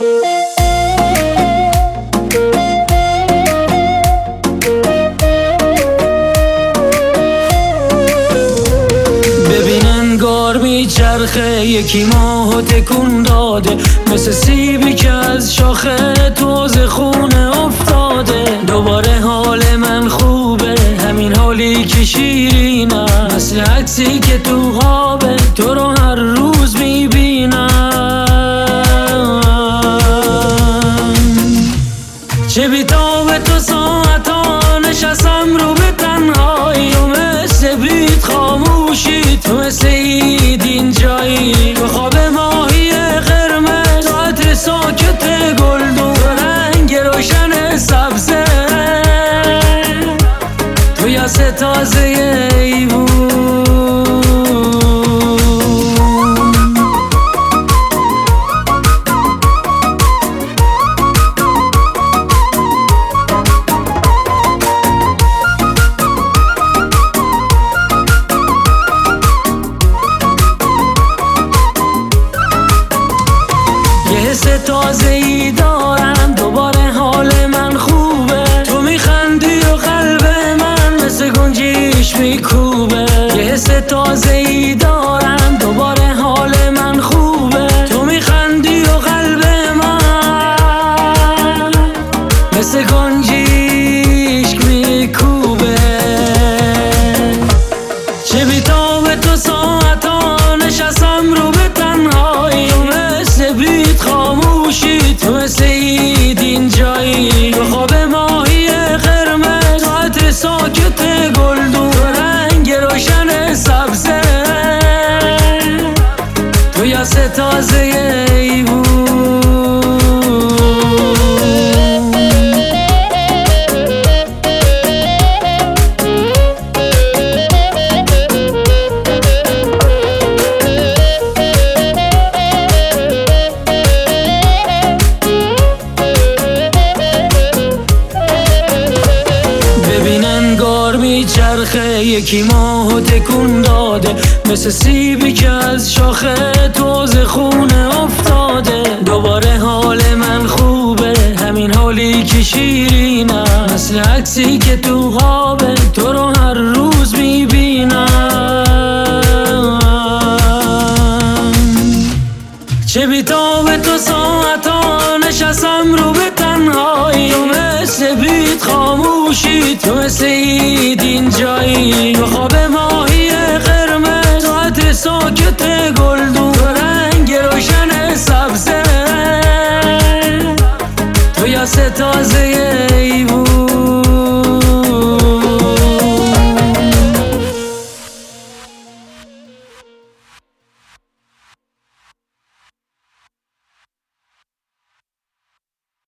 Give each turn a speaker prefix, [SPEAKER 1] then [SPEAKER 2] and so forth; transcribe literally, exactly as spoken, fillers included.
[SPEAKER 1] ببین انگار میچرخه یکی ماهو تکون داده، مثل سیبی که از شاخه توز خونه افتاده. دوباره حال من خوبه، همین حالی که شیرینم، مثل عکسی که تو خوابه تو رو هر روز میبینم. چه بیتاب تو ساعتا نشستم رو به تنهایی و مثل بیت خاموشی تو مثل اید اینجایی. تو خواب ماهی قرمز تو عطر ساکت گلدون، تو رنگ روشن سبزه، تو یاس تازه ایوون. حس تازه ای دارم، دوباره حال من خوبه. تو میخندی و قلب من مثل گنجیش میکوبه. یه حس تازه ای دارم، دوباره حال من خوبه. تو میخندی و قلب من مثل گنجیش میکوبه. چه بیتاب تو ساعتا نشستم رو به تنهایی و مثل بیت خاموشی تو مثل اید اینجایی. تو خواب ماهی قرمز تو عطر ساکت گلدون، تو رنگ روشن سبزه، تو یاس تازه ایوون. میچرخه یکی ماهو تکون داده، مثل سیبی که از شاخه توز خونه افتاده. دوباره حال من خوبه، همین حالی که شیرینم، مثل عکسی که تو خوابه تو رو هر روز میبینم. چه بیتاب تو ساعتا نشستم رو به تنهایی و مثل بیت خاموشی تو مثل اید اینجایی. تو خواب ماهی قرمز تو عطر ساکت گلدون، تو رنگ روشن سبزه، تو یاس تازه ایوون.